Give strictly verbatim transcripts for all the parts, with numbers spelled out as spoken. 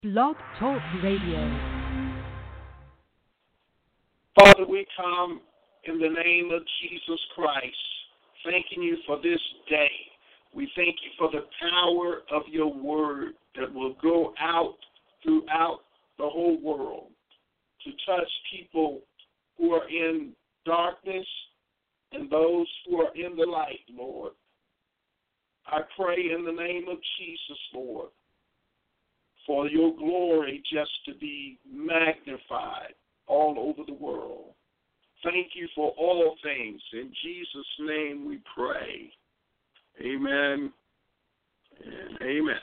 Blog Talk Radio. Father, we come in the name of Jesus Christ, thanking you for this day. We thank you for the power of your word that will go out throughout the whole world to touch people who are in darkness and those who are in the light, Lord. I pray in the name of Jesus, Lord, for your glory just to be magnified all over the world. Thank you for all things. In Jesus' name we pray. Amen and amen.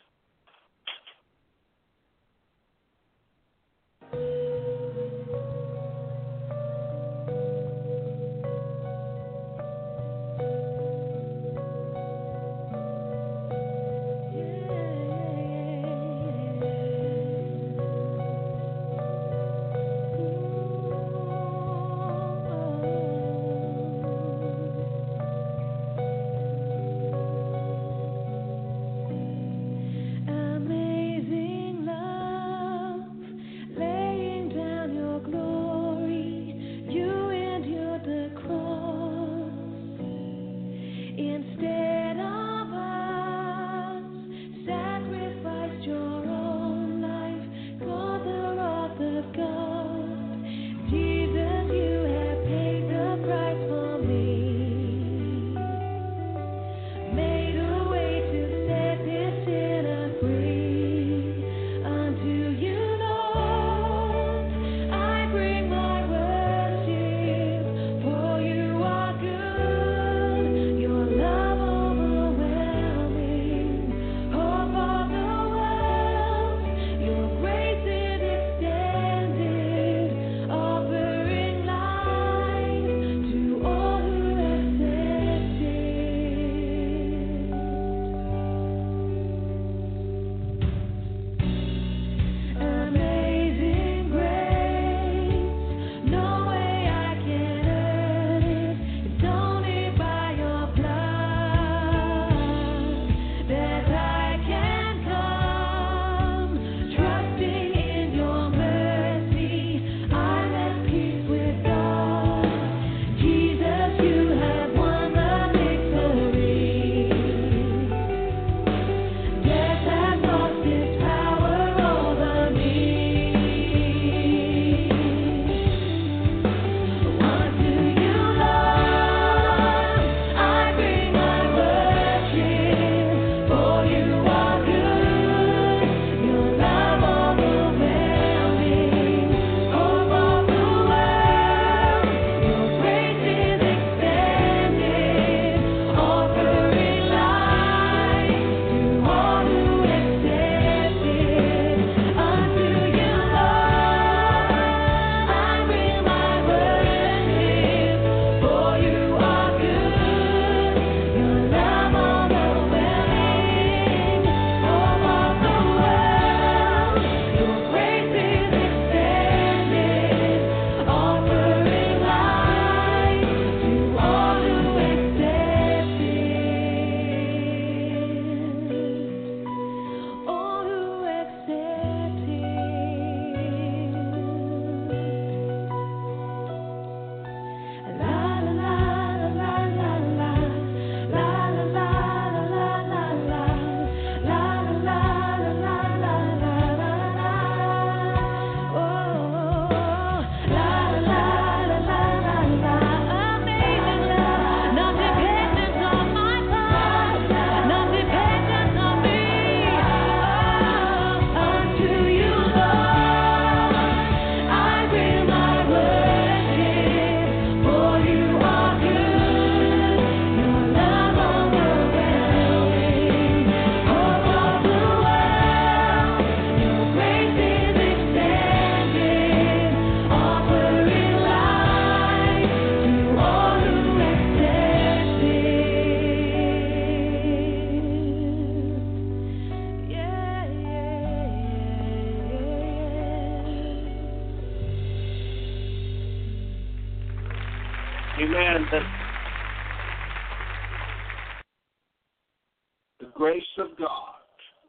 Amen. The, the grace of God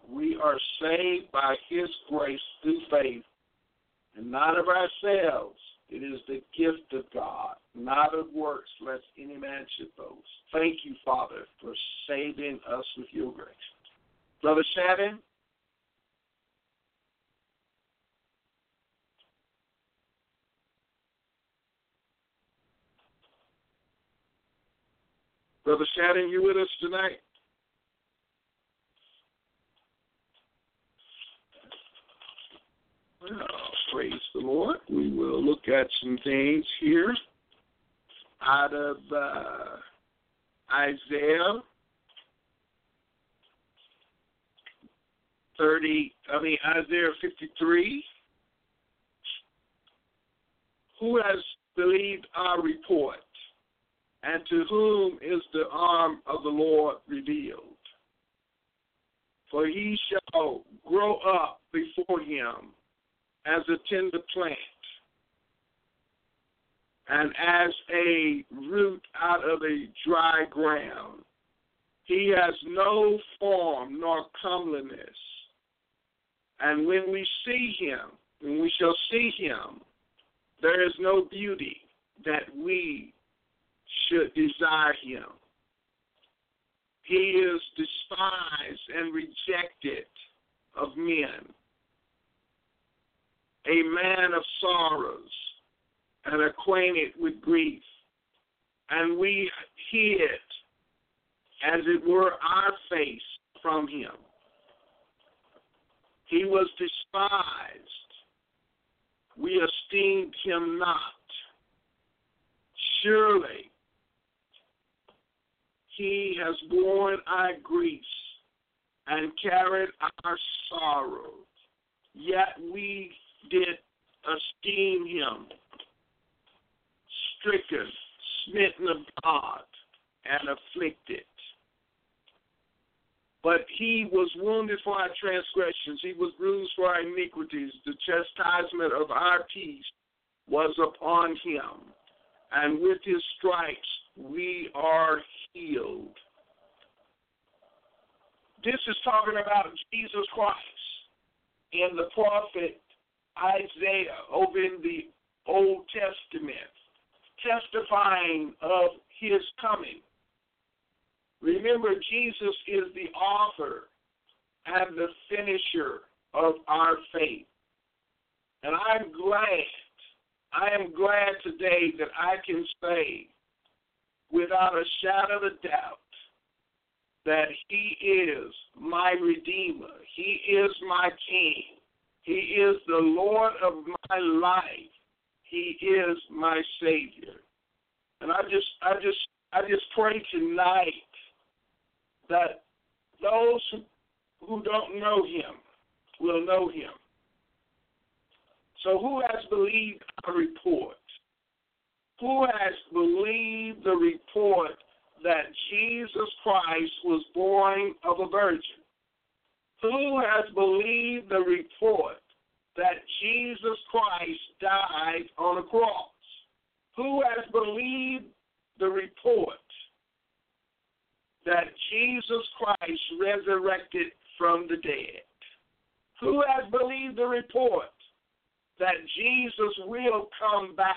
We are saved by his grace through faith, and not of ourselves. It is the gift of God, not of works, lest any man should boast. Thank you, Father, for saving us with your grace. Brother Shannon? Brother Shannon, you with us tonight? Well, praise the Lord. We will look at some things here out of uh, Isaiah thirty, I mean Isaiah fifty-three. Who has believed our report, and to whom is the arm of the Lord revealed? For he shall grow up before him as a tender plant, and as a root out of a dry ground. He has no form nor comeliness. And when we see him, when we shall see him, there is no beauty that we should desire him. He is despised and rejected of men, a man of sorrows and acquainted with grief. And we hid, as it were, our face from him. He was despised. We esteemed him not. Surely he has borne our griefs and carried our sorrows. Yet we did esteem him stricken, smitten of God, and afflicted. But he was wounded for our transgressions. He was bruised for our iniquities. The chastisement of our peace was upon him. And with his stripes we are healed. This is talking about Jesus Christ in the prophet Isaiah over in the Old Testament, testifying of his coming. Remember, Jesus is the author and the finisher of our faith. And I'm glad, I am glad today that I can say without a shadow of a doubt that he is my Redeemer. He is my King. He is the Lord of my life. He is my Savior. And I just I just I just pray tonight that those who, who don't know him will know him. So who has believed our report? Who has believed the report that Jesus Christ was born of a virgin? Who has believed the report that Jesus Christ died on a cross? Who has believed the report that Jesus Christ resurrected from the dead? Who has believed the report that Jesus will come back?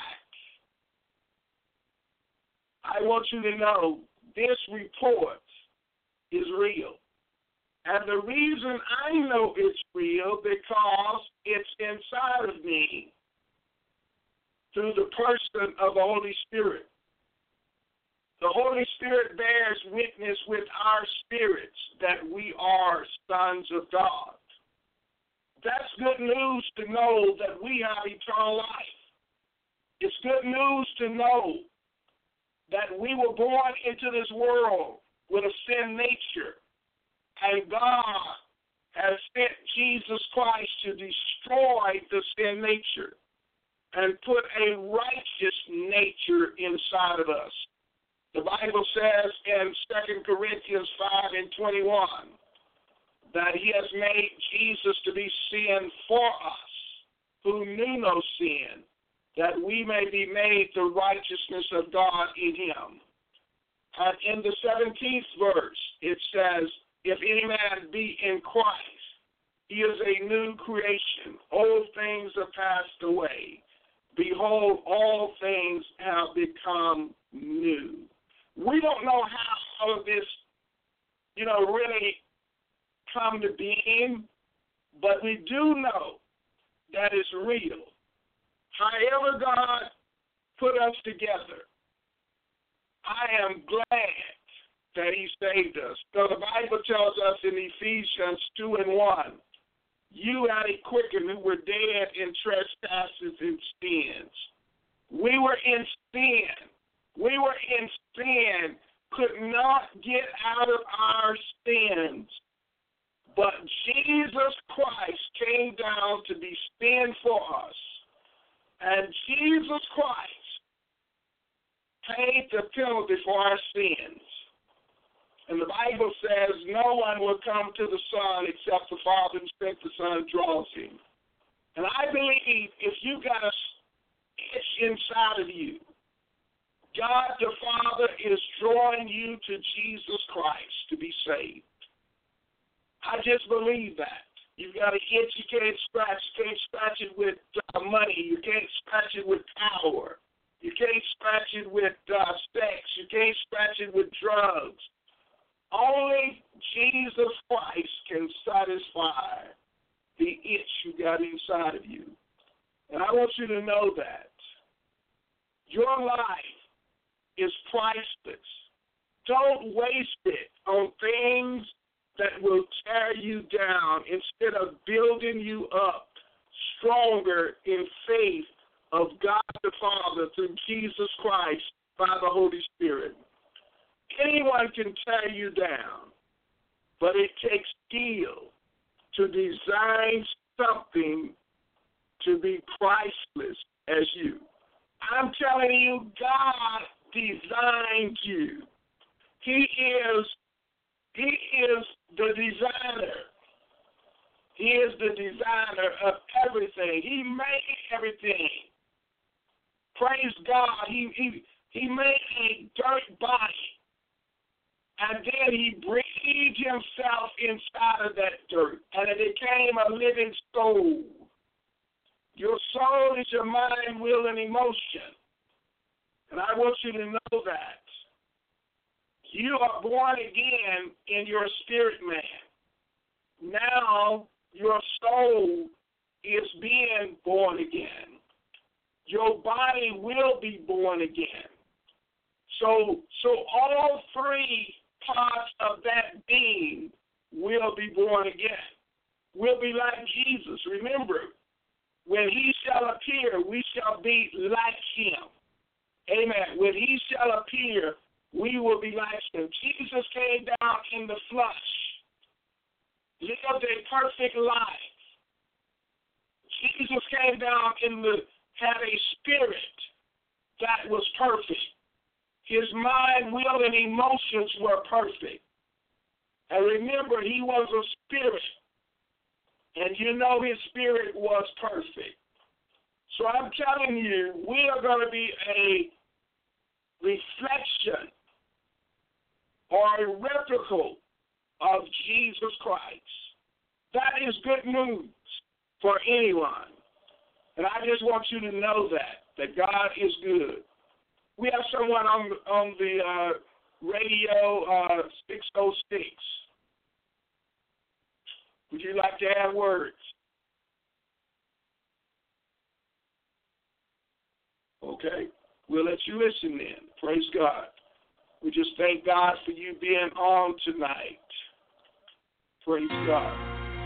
I want you to know this report is real. And the reason I know it's real because it's inside of me through the person of the Holy Spirit. The Holy Spirit bears witness with our spirits that we are sons of God. That's good news to know that we have eternal life. It's good news to know that we were born into this world with a sin nature, and God has sent Jesus Christ to destroy the sin nature and put a righteous nature inside of us. The Bible says in Second Corinthians five and twenty-one that he has made Jesus to be sin for us, who knew no sin, that we may be made the righteousness of God in him. And in the seventeenth verse, it says, if any man be in Christ, He is a new creation. Old things are passed away. Behold, all things have become new. We don't know how all of this, you know, really come to being, but we do know that it's real. However God put us together, I am glad that he saved us. So the Bible tells us in Ephesians two and one, you had a quicken who were dead in trespasses and sins. We were in sin. We were in sin, could not get out of our sins. But Jesus Christ came down to be sin for us. And Jesus Christ paid the penalty for our sins. And the Bible says no one will come to the Son except the Father who sent the Son draws him. And I believe if you got a itch inside of you, God the Father is drawing you to Jesus Christ to be saved. I just believe that. You've got an itch you can't scratch. You can't scratch it with uh, money. You can't scratch it with power. You can't scratch it with uh, sex. You can't scratch it with drugs. Only Jesus Christ can satisfy the itch you got inside of you. And I want you to know that. Your life is priceless. Don't waste it on things that will tear you down instead of building you up stronger in faith of God the Father through Jesus Christ by the Holy Spirit. Anyone can tear you down, but it takes skill to design something to be priceless as you. I'm telling you, God designed you. He is, he is the designer. He is the designer of everything. He made everything. Praise God. He, he, he made a dirt body. And then he breathed himself inside of that dirt, and it became a living soul. Your soul is your mind, will, and emotion. And I want you to know that. You are born again in your spirit man. Now your soul is being born again. Your body will be born again. So, so all three parts of that being will be born again. We'll be like Jesus. Remember, when he shall appear, we shall be like him. Amen. When he shall appear, we will be like him. Jesus came down in the flesh, lived a perfect life. Jesus came down in the, had a spirit that was perfect. His mind, will, and emotions were perfect. And remember, he was a spirit. And you know his spirit was perfect. So I'm telling you, we are going to be a reflection or a replica of Jesus Christ. That is good news for anyone. And I just want you to know that, that God is good. We have someone on, on the uh, radio uh, six oh six. Would you like to add words? Okay. We'll let you listen then. Praise God. We just thank God for you being on tonight. Praise God.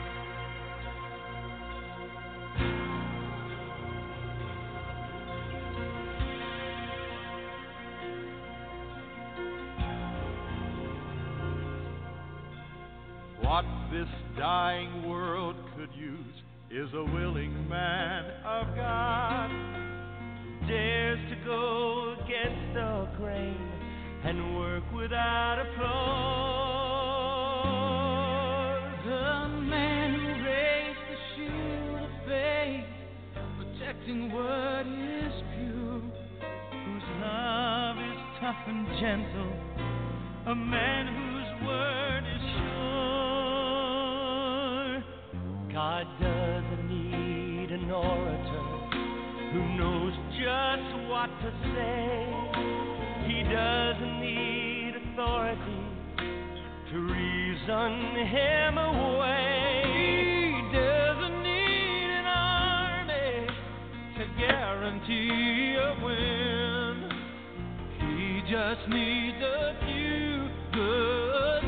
What this dying world could use is a willing man of God who dares to go against the grain and work without applause. A man who raised the shield of faith, protecting what is pure, whose love is tough and gentle, a man whose word is sure. orator who knows just what to say. He doesn't need authority to reason him away. He doesn't need an army to guarantee a win. He just needs a few good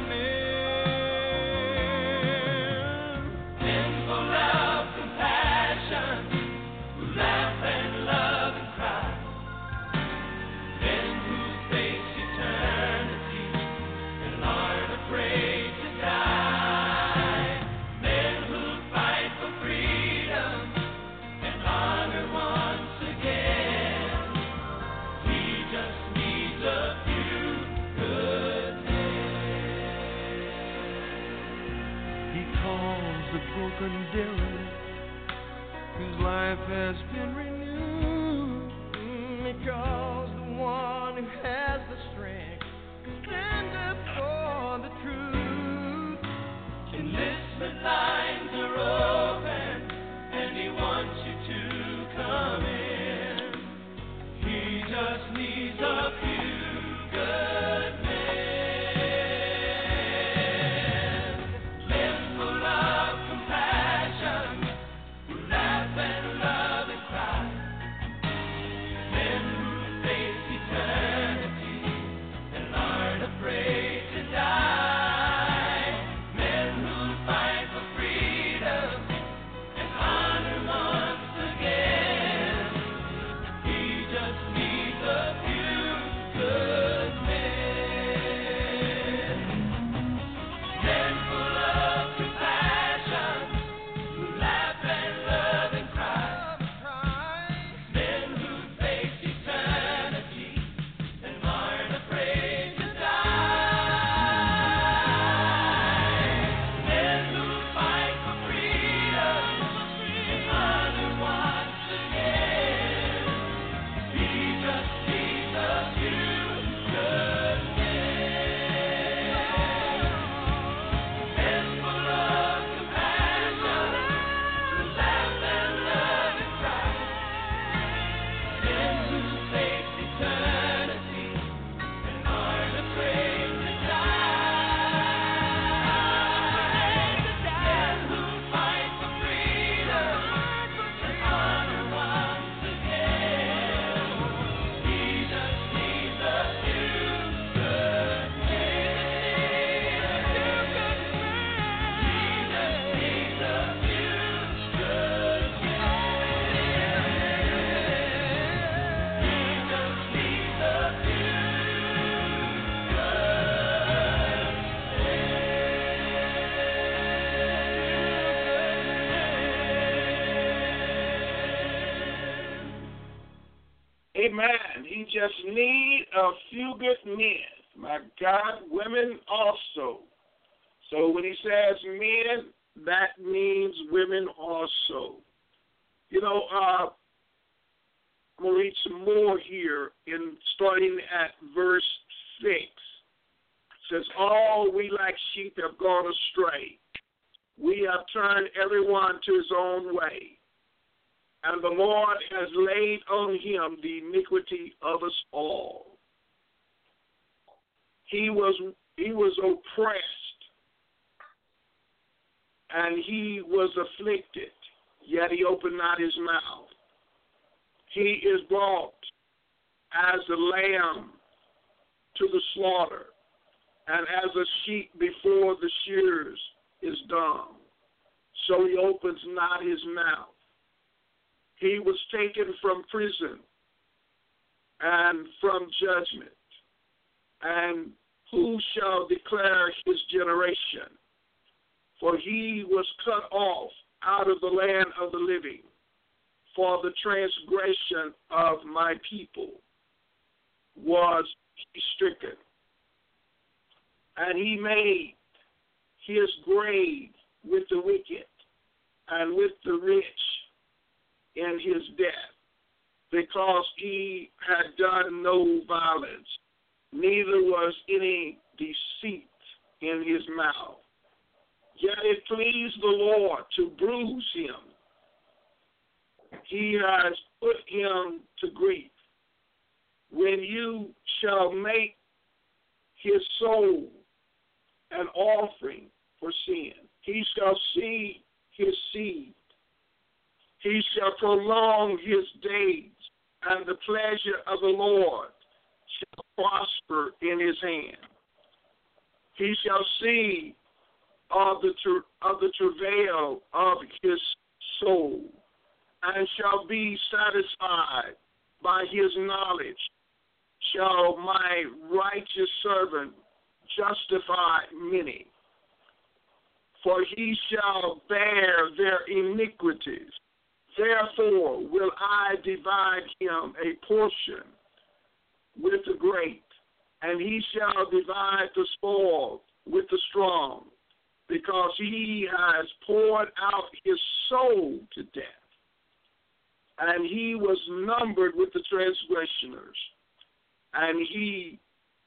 men. Men full of compassion, who laugh and love and cry. Men who face eternity and aren't afraid to die. Men who fight for freedom and honor once again. He just needs a few good men. He calls the broken derelict whose life has been renewed. Mm, He calls the one who has the strength to stand up for the truth. Enlistment lines are open, and he wants you to come in. He just needs a few good men. Men full of compassion, who laugh and love and cry. Men who face eternity and aren't afraid to die. Men who fight for freedom and honor once again. He just needs a few good men. Men full of compassion, who laugh and love and cry. Men who face eternity and aren't afraid to die. Men who fight for freedom and honor once again. He just needs a few good men. Men full of compassion, who laugh and love and cry. Men who face eternity and aren't afraid to die. Men who fight for freedom and honor once again. He just needs a few good men. He just needs a few good men. He just needs a few Amen. He just need a few good men. My God, women also. So when he says men, that means women also. You know, uh, I'm going to read some more here, in starting at verse six. It says, all we like sheep have gone astray. We have turned everyone to his own way. And the Lord has laid on him the iniquity of us all. He was he was oppressed, and he was afflicted, yet he opened not his mouth. He is brought as a lamb to the slaughter, and as a sheep before the shearers is dumb, so he opens not his mouth. He was taken from prison and from judgment. And who shall declare his generation? For he was cut off out of the land of the living for the transgression of my people was he stricken. And he made his grave with the wicked and with the rich in his death, because he had done no violence, neither was any deceit in his mouth. Yet it pleased the Lord to bruise him. he has put him to grief. When you shall make his soul an offering for sin, he shall see his seed. He shall prolong his days, and the pleasure of the Lord shall prosper in his hand. He shall see of the tra- of the travail of his soul, and shall be satisfied by his knowledge. Shall my righteous servant justify many? For he shall bear their iniquities. Therefore will I divide him a portion with the great, and he shall divide the spoil with the strong, because he has poured out his soul to death, and he was numbered with the transgressors, and he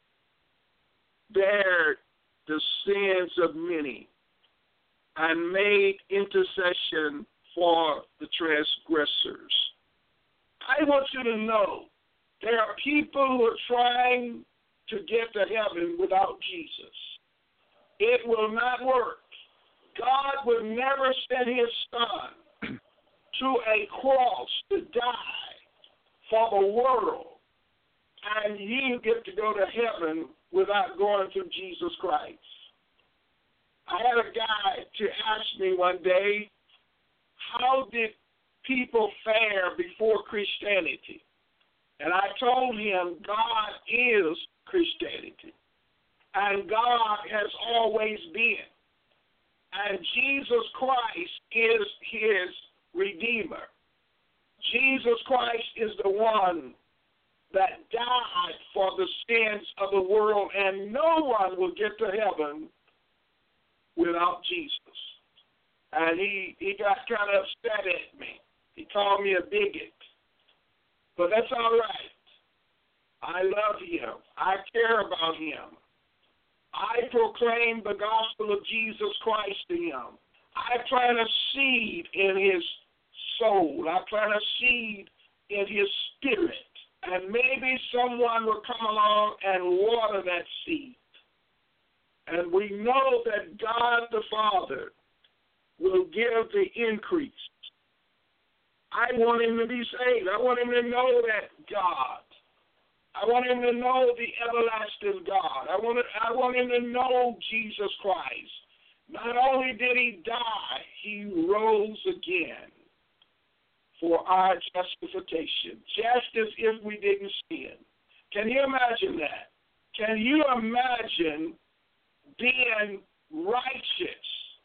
bare the sins of many, and made intercession for the transgressors. I want you to know there are people who are trying to get to heaven without Jesus. It will not work. God will never send his son to a cross to die for the world, and you get to go to heaven without going through Jesus Christ. I had a guy to ask me one day, how did people fare before Christianity? And I told him, God is Christianity, and God has always been. And Jesus Christ is his Redeemer. Jesus Christ is the one that died for the sins of the world, and no one will get to heaven without Jesus. And he, he got kind of upset at me. He called me a bigot. But that's all right. I love him. I care about him. I proclaim the gospel of Jesus Christ to him. I plant a seed in his soul. I plant a seed in his spirit. And maybe someone will come along and water that seed. And we know that God the Father will give the increase. I want him to be saved. I want him to know that God. I want him to know the everlasting God. I want, to, I want him to know Jesus Christ. Not only did he die, he rose again for our justification, just as if we didn't sin. Can you imagine that? Can you imagine being righteous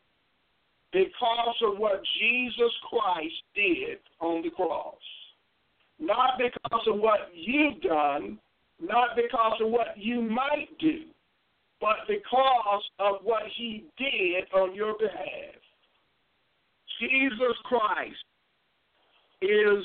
because of what Jesus Christ did on the cross? Not because of what you've done, not because of what you might do, but because of what he did on your behalf. Jesus Christ is,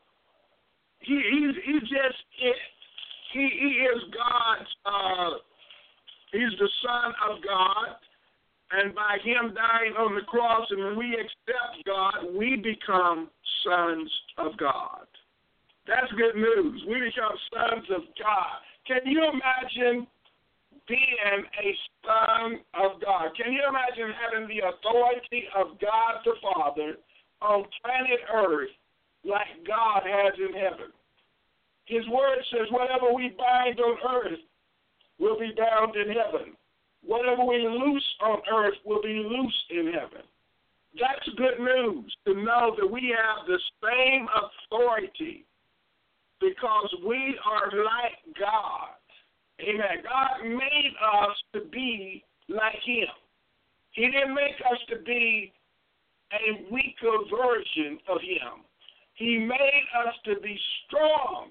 he, he's, he's just it. He, he is God's, uh, he's the Son of God, and by him dying on the cross, and when we accept God, we become sons of God. That's good news. We become sons of God. Can you imagine being a son of God? Can you imagine having the authority of God the Father on planet Earth like God has in heaven? His word says whatever we bind on earth will be bound in heaven. Whatever we loose on earth will be loosed in heaven. That's good news, to know that we have the same authority because we are like God. Amen. God made us to be like him. He didn't make us to be a weaker version of him. He made us to be strong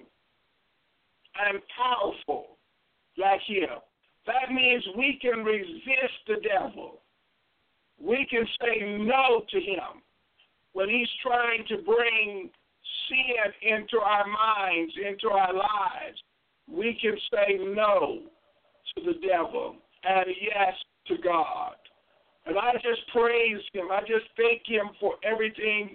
and powerful like him. That means we can resist the devil. We can say no to him when he's trying to bring sin into our minds, into our lives. We can say no to the devil and yes to God. And I just praise him. I just thank him for everything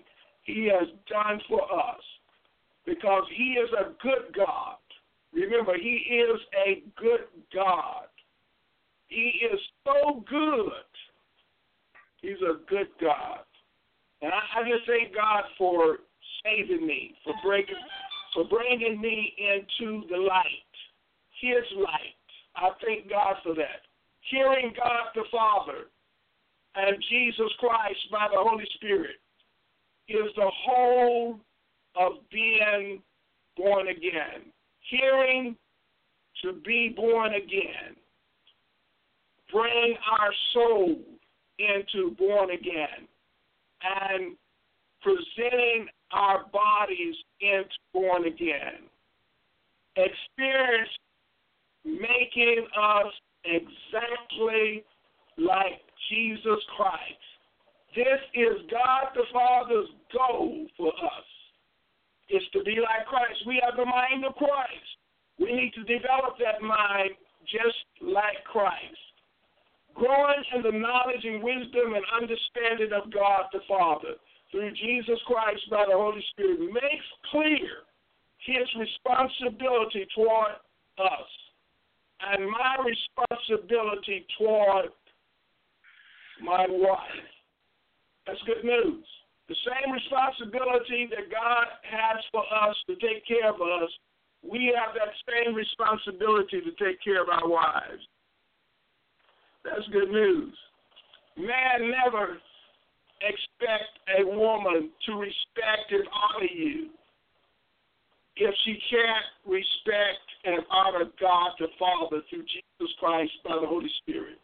he has done for us, because he is a good God. Remember, he is a good God. He is so good. He's a good God. And I, I just thank God for saving me, for breaking, for bringing me into the light, his light. I thank God for that. Hearing God the Father and Jesus Christ by the Holy Spirit is the whole of being born again. Hearing to be born again. Bring our soul into born again. And presenting our bodies into born again. Experience making us exactly like Jesus Christ. This is God the Father's goal for us. It's to be like Christ. We have the mind of Christ. We need to develop that mind just like Christ. Growing in the knowledge and wisdom and understanding of God the Father through Jesus Christ by the Holy Spirit makes clear his responsibility toward us and my responsibility toward my wife. That's good news. The same responsibility that God has for us to take care of us, we have that same responsibility to take care of our wives. That's good news. Man never expect a woman to respect and honor you if she can't respect and honor God the Father through Jesus Christ by the Holy Spirit.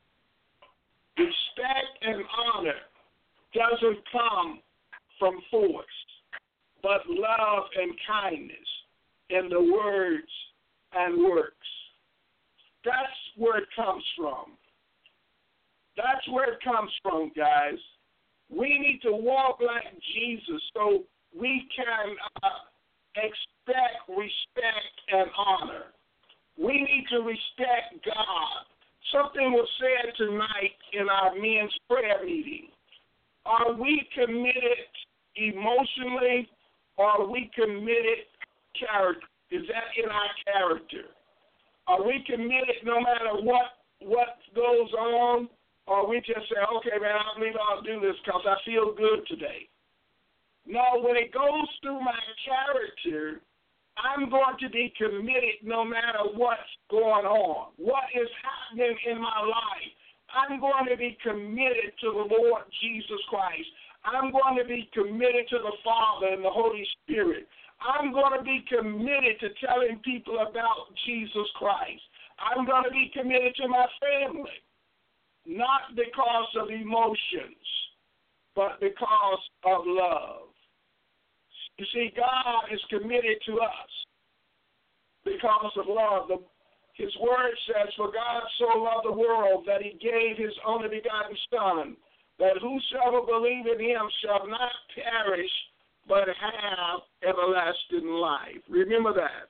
Respect and honor doesn't come from force, but love and kindness in the words and works. That's where it comes from. That's where it comes from, guys. We need to walk like Jesus so we can uh, expect respect and honor. We need to respect God. Something was said tonight in our men's prayer meeting. Are we committed emotionally, or are we committed character? Is that in our character? Are we committed no matter what, what goes on? Or we just say, okay, man, I believe I'll do this because I feel good today. No, when it goes through my character, I'm going to be committed no matter what's going on, what is happening in my life. I'm going to be committed to the Lord Jesus Christ. I'm going to be committed to the Father and the Holy Spirit. I'm going to be committed to telling people about Jesus Christ. I'm going to be committed to my family. Not because of emotions, but because of love. You see, God is committed to us because of love. The, his word says, for God so loved the world that he gave his only begotten Son, that whosoever believe in him shall not perish, but have everlasting life. Remember that.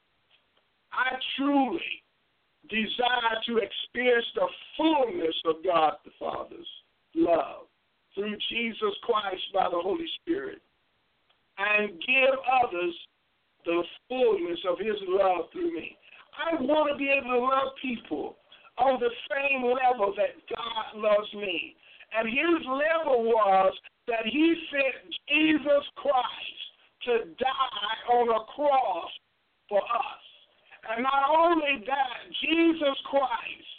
I truly desire to experience the fullness of God the Father's love through Jesus Christ by the Holy Spirit, and give others the fullness of his love through me. I want to be able to love people on the same level that God loves me. And his level was that he sent Jesus Christ to die on a cross for us. And not only that, Jesus Christ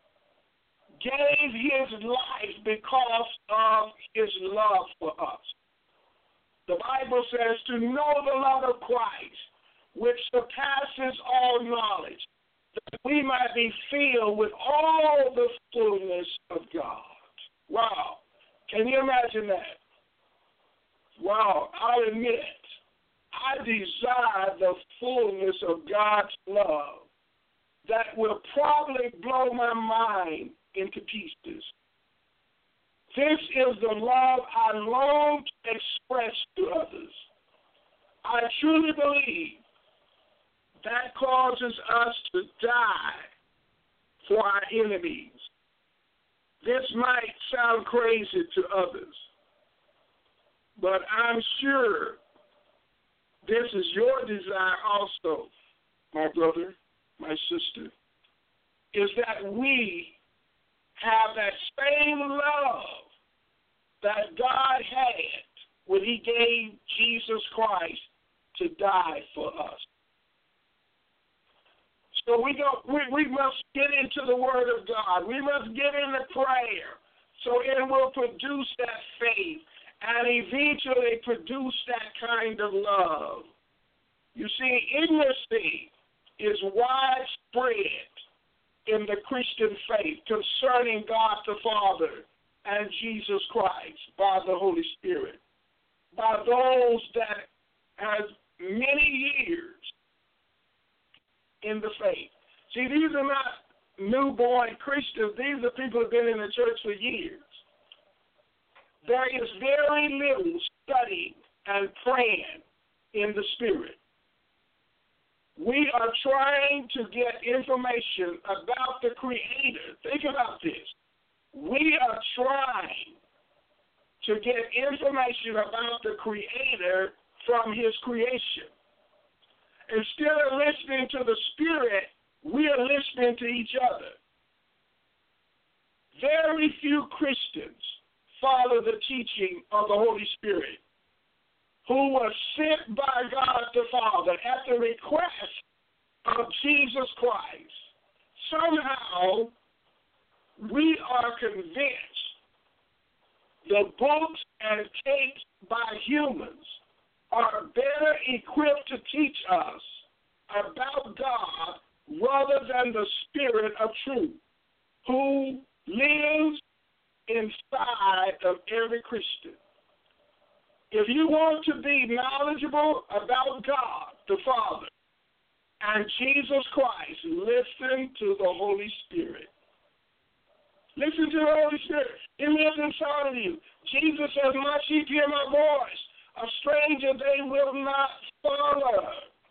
gave his life because of his love for us. The Bible says to know the love of Christ, which surpasses all knowledge, that we might be filled with all the fullness of God. Wow. Can you imagine that? Wow. I'll admit it. I desire the fullness of God's love that will probably blow my mind into pieces. This is the love I long to express to others. I truly believe that causes us to die for our enemies. This might sound crazy to others, But I'm sure this is your desire also, my brother, my sister, is that we have that same love that God had when he gave Jesus Christ to die for us. So we don't. We, we must get into the Word of God. We must get into prayer, so it will produce that faith and eventually produce that kind of love. You see, ignorance is widespread in the Christian faith concerning God the Father and Jesus Christ by the Holy Spirit, by those that have many years in the faith. See, these are not newborn Christians. These are people who have been in the church for years. There is very little studying and praying in the Spirit. We are trying to get information about the Creator. Think about this. We are trying to get information about the Creator from his creation. Instead of listening to the Spirit, we are listening to each other. Very few Christians follow the teaching of the Holy Spirit, who was sent by God the Father at the request of Jesus Christ. Somehow, we are convinced the books and tapes by humans are better equipped to teach us about God rather than the Spirit of truth, who lives inside of every Christian. If you want to be knowledgeable about God the Father and Jesus Christ, listen to the Holy Spirit. Listen to the Holy Spirit. He lives inside of you. Jesus says, my sheep hear my voice. A stranger they will not follow.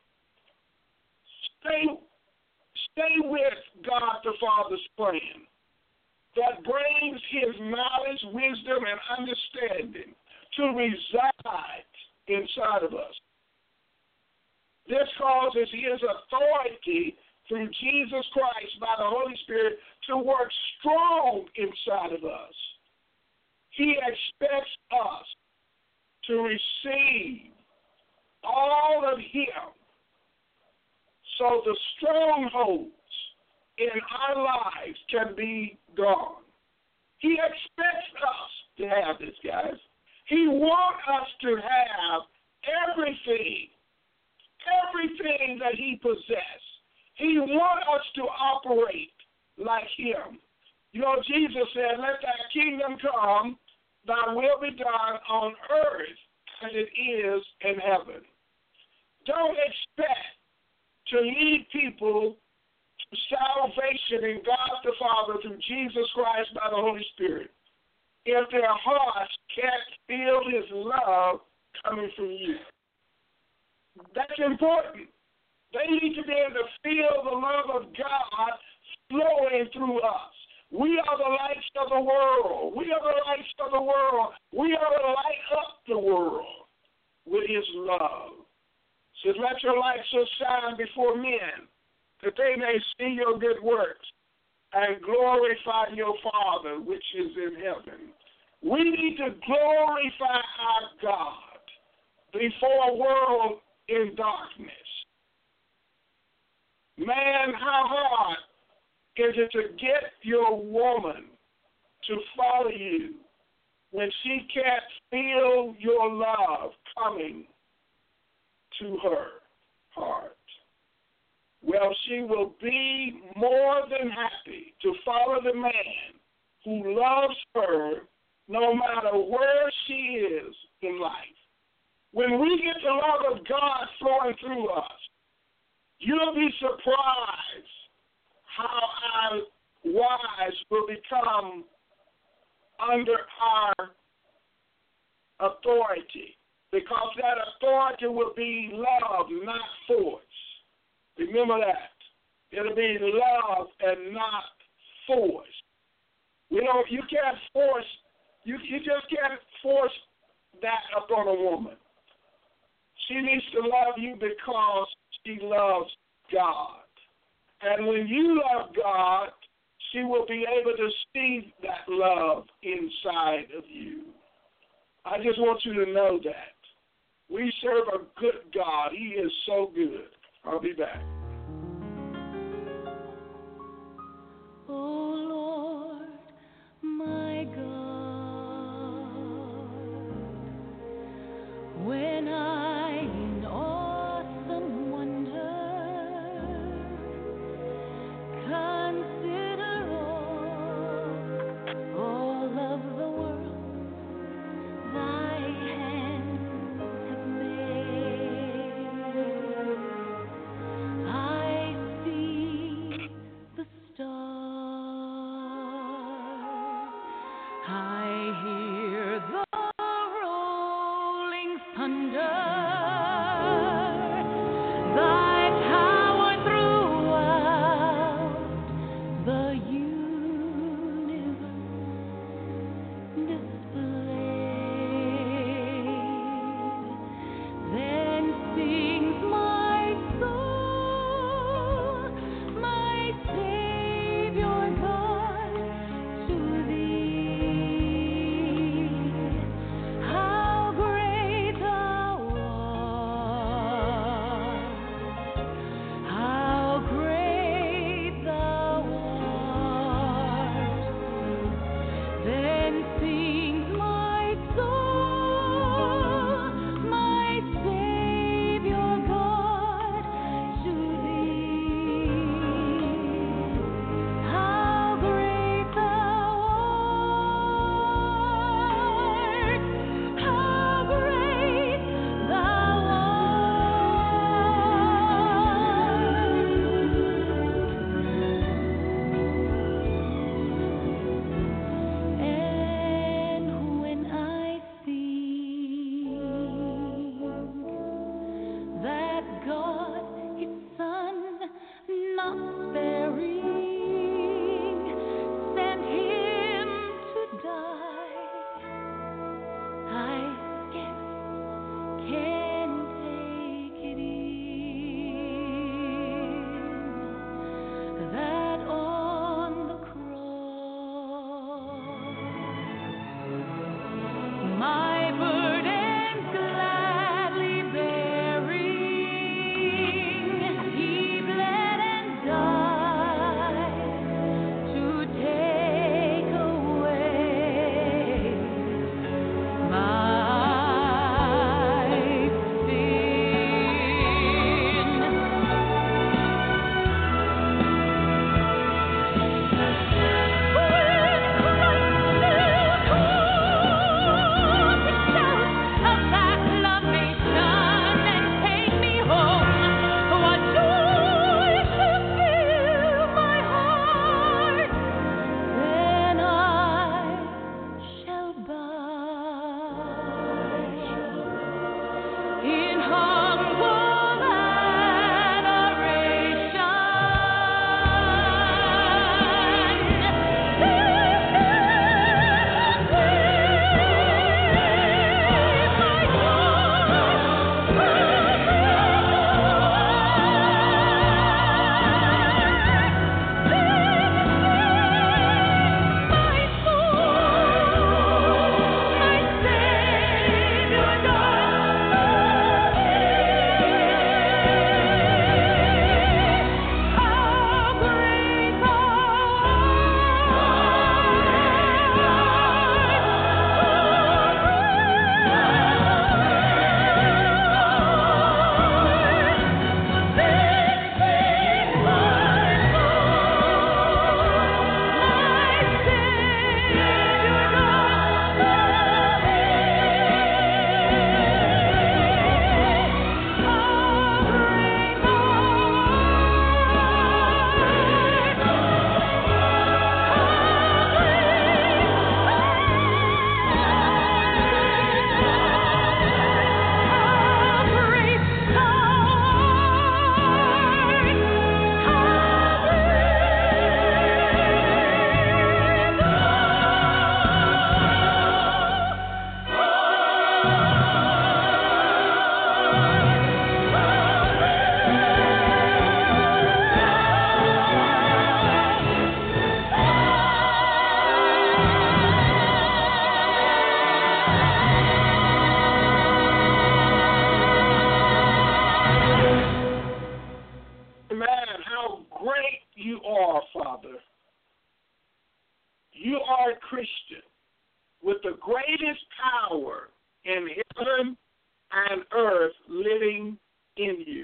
Stay, stay with God the Father's plan that brings his knowledge, wisdom, and understanding to reside inside of us. This causes his authority through Jesus Christ by the Holy Spirit to work strong inside of us. He expects us to receive all of him so the strongholds in our lives can be gone. He expects us to have this, guys. He wants us to have everything, everything that he possesses. He wants us to operate like him. You know, Jesus said, let thy kingdom come, thy will be done on earth as it is in heaven. Don't expect to lead people to salvation in God the Father through Jesus Christ by the Holy Spirit if their hearts can't feel his love coming from you. That's important. They need to be able to feel the love of God flowing through us. We are the lights of the world. We are the lights of the world. We are to light up the world with his love. Says, let your light so shine before men that they may see your good works and glorify your Father which is in heaven. We need to glorify our God before a world in darkness. Man, how hard is it to get your woman to follow you when she can't feel your love coming to her heart? Well, she will be more than happy to follow the man who loves her no matter where she is in life. When we get the love of God flowing through us, you'll be surprised how our wives will become under our authority, because that authority will be love, not force. Remember that. It'll be love and not force. You know, you can't force, you, you just can't force that upon a woman. She needs to love you because she loves God. And when you love God, she will be able to see that love inside of you. I just want you to know that. We serve a good God. He is so good. I'll be back. Oh Lord, my God, when I in awesome wonder consider all, all of the world thy hands have made, I Christian with the greatest power in heaven and earth living in you.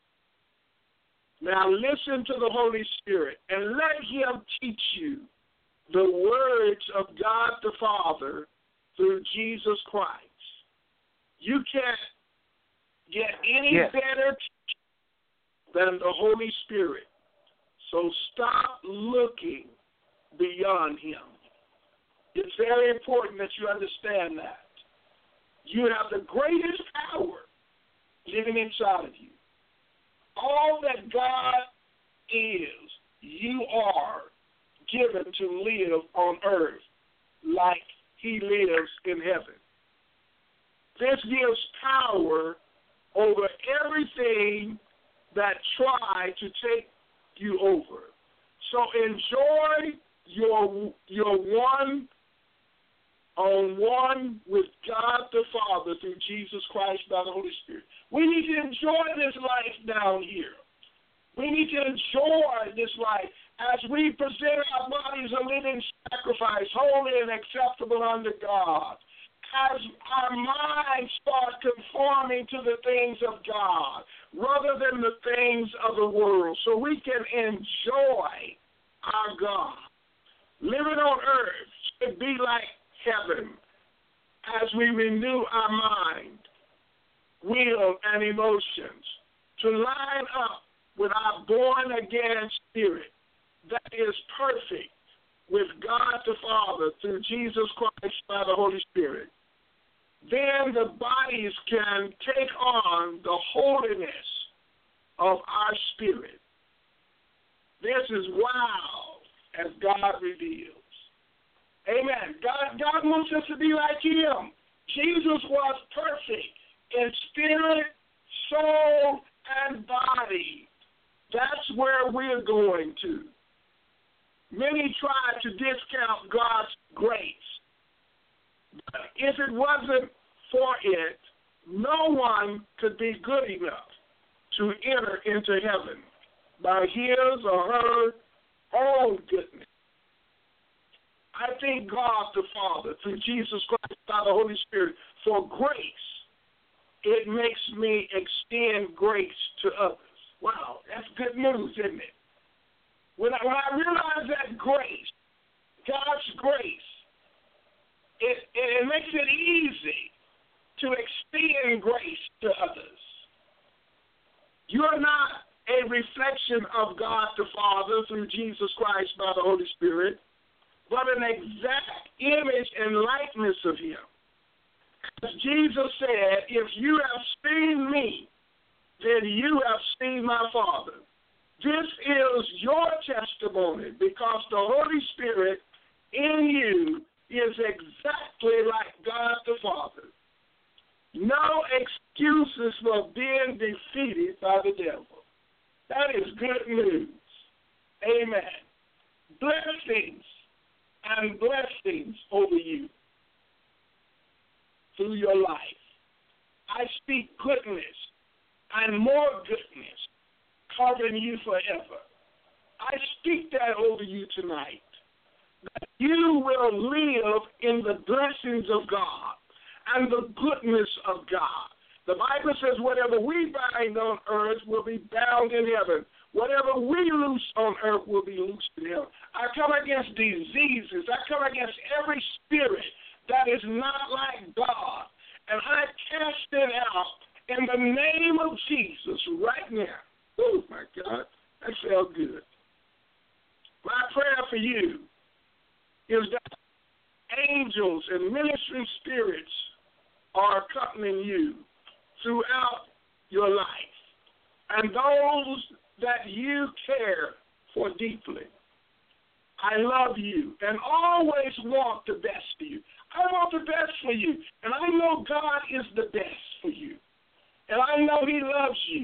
Now listen to the Holy Spirit and let him teach you the words of God the Father through Jesus Christ. You can't get any yes. better than the Holy Spirit. So stop looking beyond him. It's very important that you understand that. You have the greatest power living inside of you. All that God is, you are given to live on earth like he lives in heaven. This gives power over everything that try to take you over. So enjoy your your one on one with God the Father through Jesus Christ by the Holy Spirit. We need to enjoy this life down here. We need to enjoy this life as we present our bodies a living sacrifice, holy and acceptable unto God. As our minds start conforming to the things of God rather than the things of the world, so we can enjoy our God. Living on earth should be like heaven as we renew our mind, will, and emotions to line up with our born-again spirit that is perfect with God the Father through Jesus Christ by the Holy Spirit. Then the bodies can take on the holiness of our spirit. This is wow as God reveals. Amen. God, God wants us to be like him. Jesus was perfect in spirit, soul, and body. That's where we're going to. Many try to discount God's grace. But if it wasn't for it, no one could be good enough to enter into heaven by his or her own goodness. I thank God the Father through Jesus Christ by the Holy Spirit for grace. It makes me extend grace to others. Wow, that's good news, isn't it? When I, when I realize that grace, God's grace, it, it makes it easy to extend grace to others. You're not a reflection of God the Father through Jesus Christ by the Holy Spirit, but an exact image and likeness of him. As Jesus said, if you have seen me, then you have seen my Father. This is your testimony because the Holy Spirit in you is exactly like God the Father. No excuses for being defeated by the devil. That is good news. Amen. Blessings and blessings over you through your life. I speak goodness and more goodness covering you forever. I speak that over you tonight, that you will live in the blessings of God and the goodness of God. The Bible says whatever we bind on earth will be bound in heaven. Whatever we loose on earth will be loosed in heaven. I come against diseases. I come against every spirit that is not like God. And I cast it out in the name of Jesus right now. Oh, my God. That felt good. My prayer for you is that angels and ministering spirits are accompanying you throughout your life, and those that you care for deeply. I love you and always want the best for you. I want the best for you, and I know God is the best for you, and I know he loves you.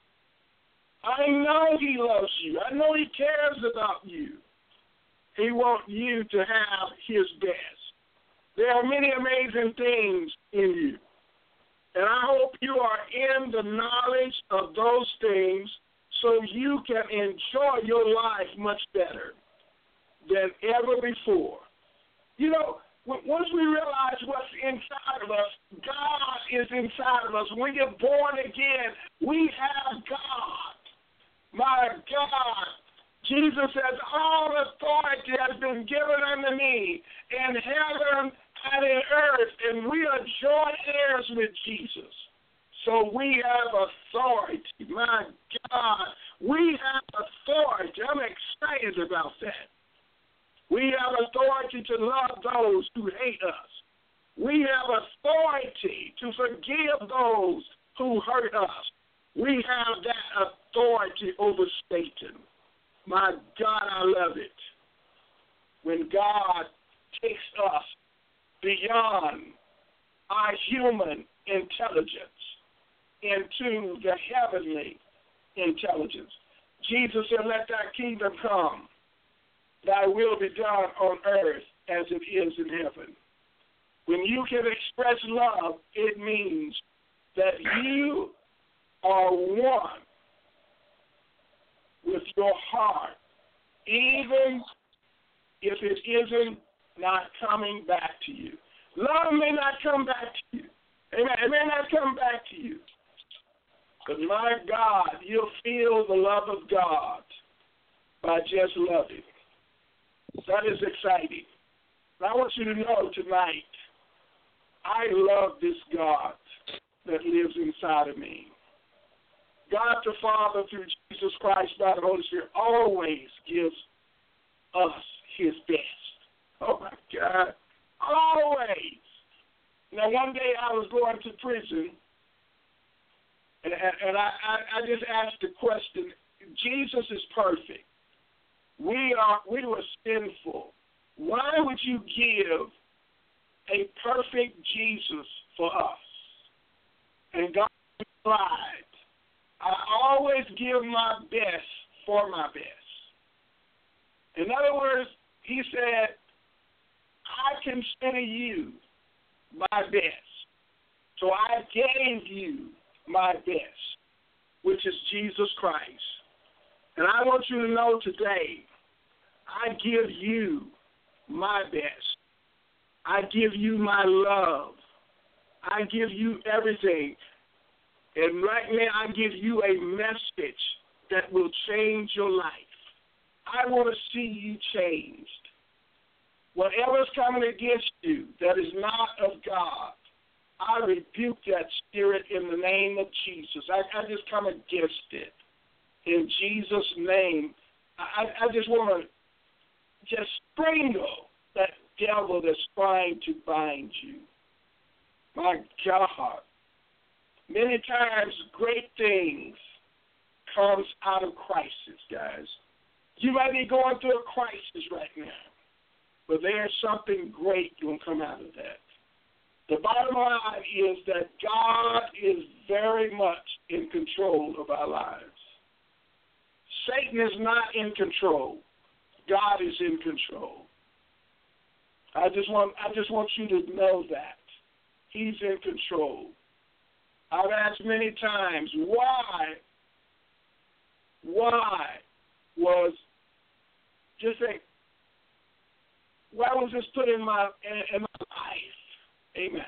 I know he loves you. I know he cares about you. He wants you to have his best. There are many amazing things in you. And I hope you are in the knowledge of those things so you can enjoy your life much better than ever before. You know, once we realize what's inside of us, God is inside of us. When you're born again, we have God. My God. Jesus says, all authority has been given unto me in heaven and in earth, and we are joint heirs with Jesus. So we have authority. My God, we have authority. I'm excited about that. We have authority to love those who hate us. We have authority to forgive those who hurt us. We have that authority over Satan. My God, I love it. When God takes us beyond our human intelligence into the heavenly intelligence. Jesus said, let thy kingdom come. Thy will be done on earth as it is in heaven. When you can express love, it means that you are one with your heart, even if it isn't not coming back to you. Love may not come back to you. Amen. It may not come back to you. But my God, you'll feel the love of God by just loving. That is exciting. And I want you to know tonight, I love this God that lives inside of me. God the Father, through Jesus Christ, by the Holy Spirit, always gives us his best. Oh, my God. Always. Now, one day I was going to prison, and, and I, I, I just asked the question, Jesus is perfect. We are we were sinful. Why would you give a perfect Jesus for us? And God replied, I always give my best for my best. In other words, he said, I consider you my best. So I gave you my best, which is Jesus Christ. And I want you to know today, I give you my best. I give you my love. I give you everything. And right now, I give you a message that will change your life. I want to see you changed. Whatever's coming against you that is not of God, I rebuke that spirit in the name of Jesus. I, I just come against it. In Jesus' name, I, I just want to just strangle that devil that's trying to bind you. My God. Many times great things comes out of crisis, guys. You might be going through a crisis right now, but there's something great going to come out of that. The bottom line is that God is very much in control of our lives. Satan is not in control. God is in control. I just want I just want you to know that. He's in control. I've asked many times, why, why was, just think, why was this put in my, in, in my life? Amen.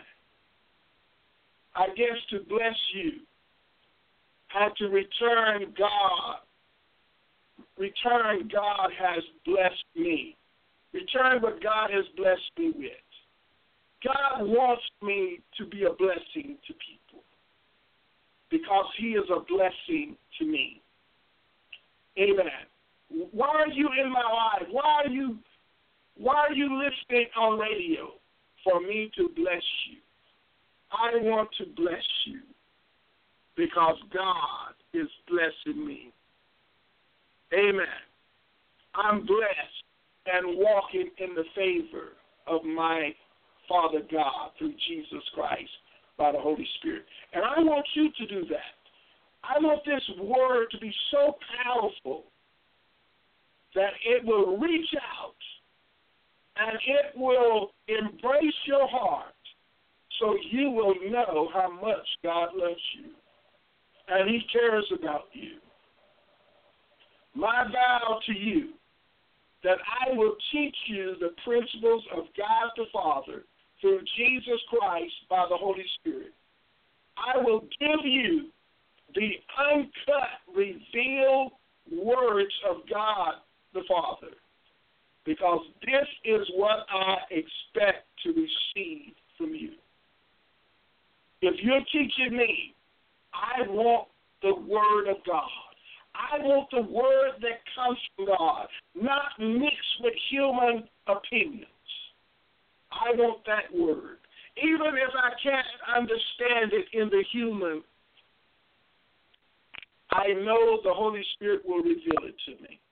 I guess to bless you, and to return God, return God has blessed me. Return what God has blessed me with. God wants me to be a blessing to people because he is a blessing to me. Amen. Why are you in my life? Why are you why are you listening on radio? For me to bless you. I want to bless you because God is blessing me. Amen. I'm blessed and walking in the favor of my Father God through Jesus Christ by the Holy Spirit. And I want you to do that. I want this word to be so powerful that it will reach out and it will embrace your heart so you will know how much God loves you and he cares about you. My vow to you that I will teach you the principles of God the Father through Jesus Christ by the Holy Spirit. I will give you the uncut, revealed words of God the Father, because this is what I expect to receive from you. If you're teaching me, I want the Word of God. I want the Word that comes from God, not mixed with human opinions. I want that Word. Even if I can't understand it in the human, I know the Holy Spirit will reveal it to me.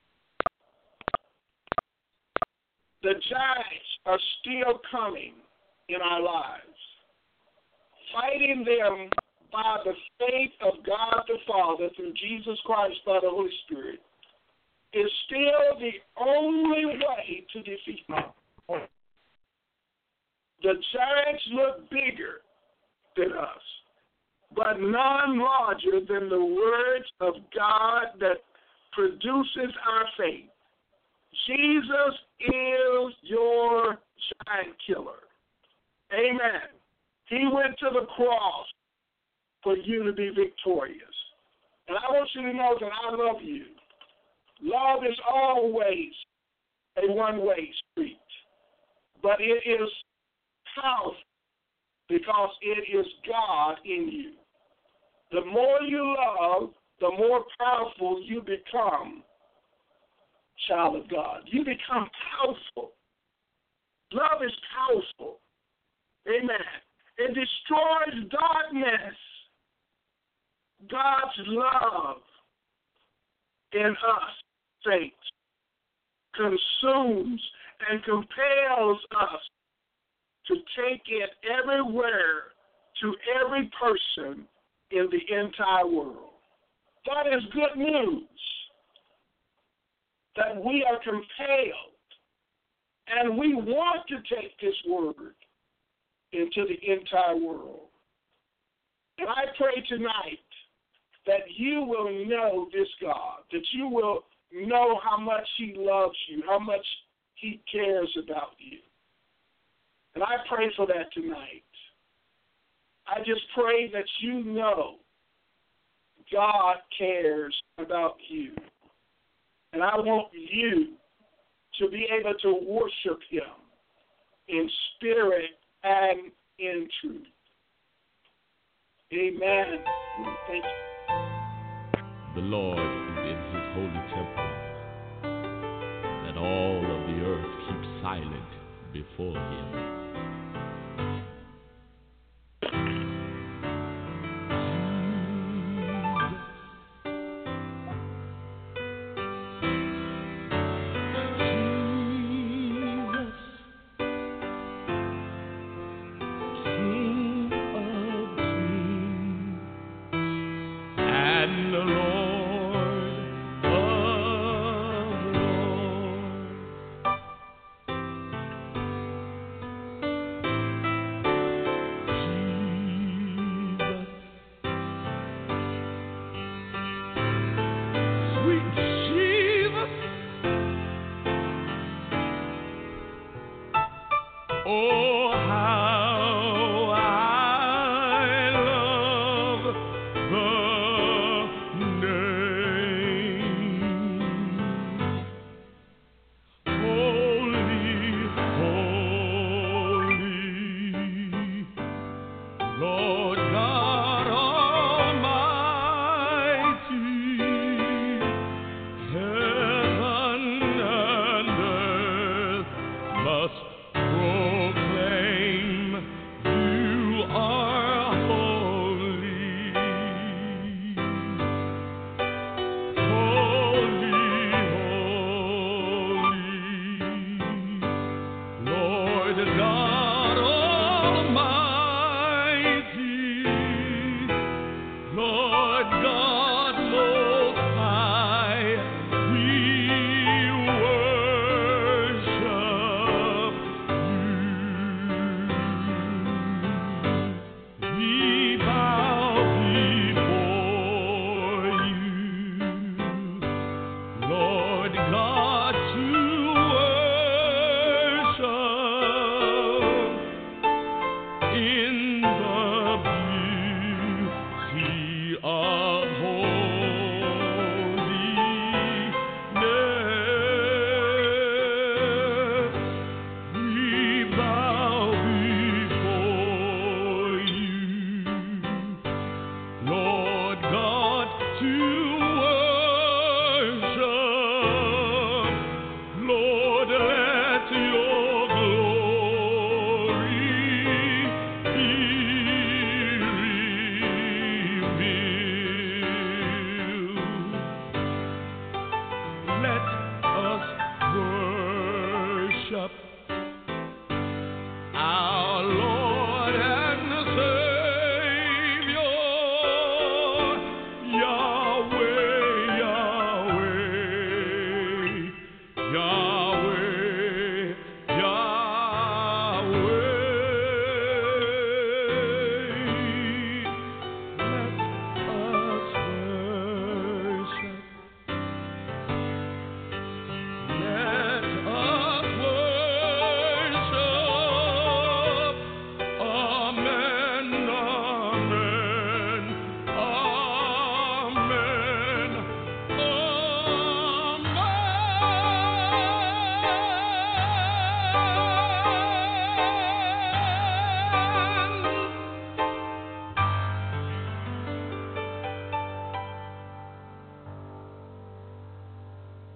The giants are still coming in our lives. Fighting them by the faith of God the Father through Jesus Christ by the Holy Spirit is still the only way to defeat them. The giants look bigger than us, but none larger than the words of God that produces our faith. Jesus is your giant killer. Amen. He went to the cross for you to be victorious. And I want you to know that I love you. Love is always a one-way street, but it is powerful because it is God in you. The more you love, the more powerful you become, child of God. You become powerful. Love is powerful. Amen. It destroys darkness. God's love in us, saints, consumes and compels us to take it everywhere to every person in the entire world. That is good news, that we are compelled and we want to take this word into the entire world. And I pray tonight that you will know this God, that you will know how much He loves you, how much He cares about you. And I pray for that tonight. I just pray that you know God cares about you. And I want you to be able to worship Him in spirit and in truth. Amen. Thank you. The Lord is in His holy temple. Let all of the earth keep silent before Him.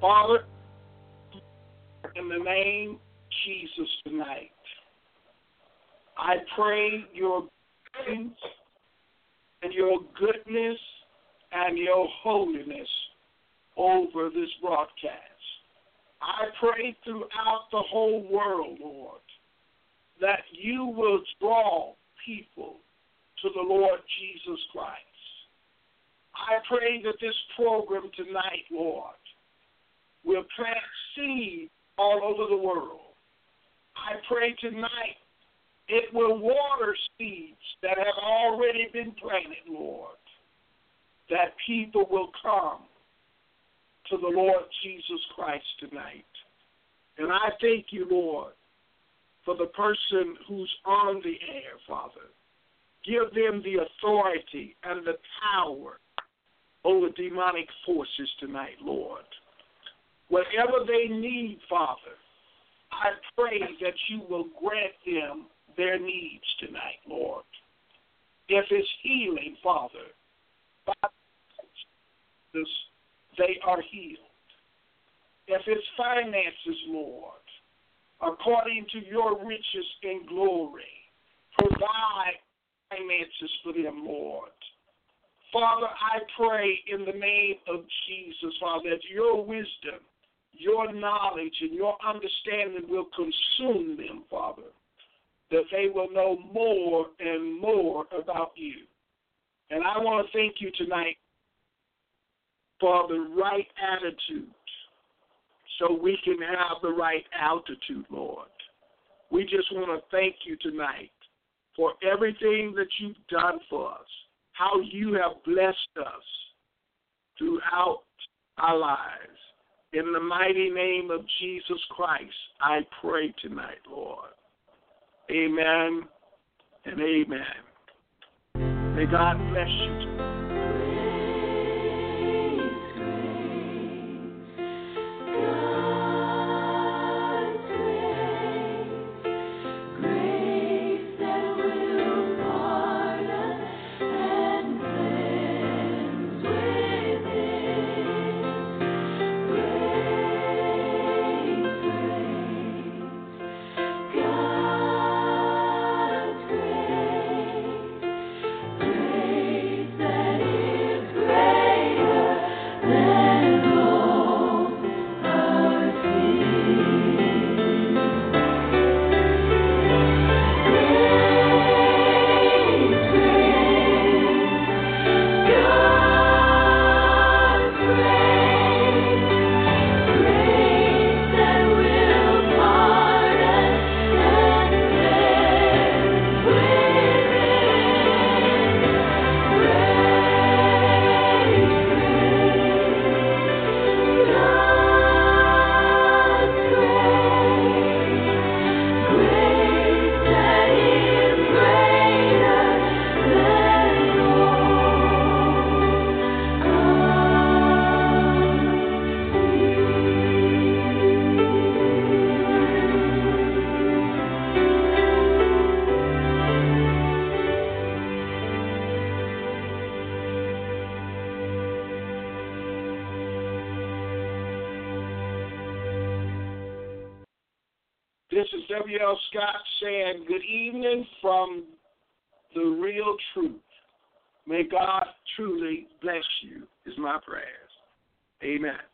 Father, in the name of Jesus tonight, I pray your blessings and your goodness and your holiness over this broadcast. I pray throughout the whole world, Lord, that you will draw people to the Lord Jesus Christ. I pray that this program tonight, Lord, will plant seed all over the world. I pray tonight it will water seeds that have already been planted, Lord, that people will come to the Lord Jesus Christ tonight. And I thank you, Lord, for the person who's on the air, Father. Give them the authority and the power over demonic forces tonight, Lord. Whatever they need, Father, I pray that you will grant them their needs tonight, Lord. If it's healing, Father, by this, they are healed. If it's finances, Lord, according to your riches and glory, provide finances for them, Lord. Father, I pray in the name of Jesus, Father, that your wisdom, your knowledge, and your understanding will consume them, Father, that they will know more and more about you. And I want to thank you tonight for the right attitude so we can have the right altitude, Lord. We just want to thank you tonight for everything that you've done for us, how you have blessed us throughout our lives. In the mighty name of Jesus Christ, I pray tonight, Lord. Amen and amen. May God bless you tonight. This is W L. Scott saying good evening from the real truth. May God truly bless you, is my prayers. Amen.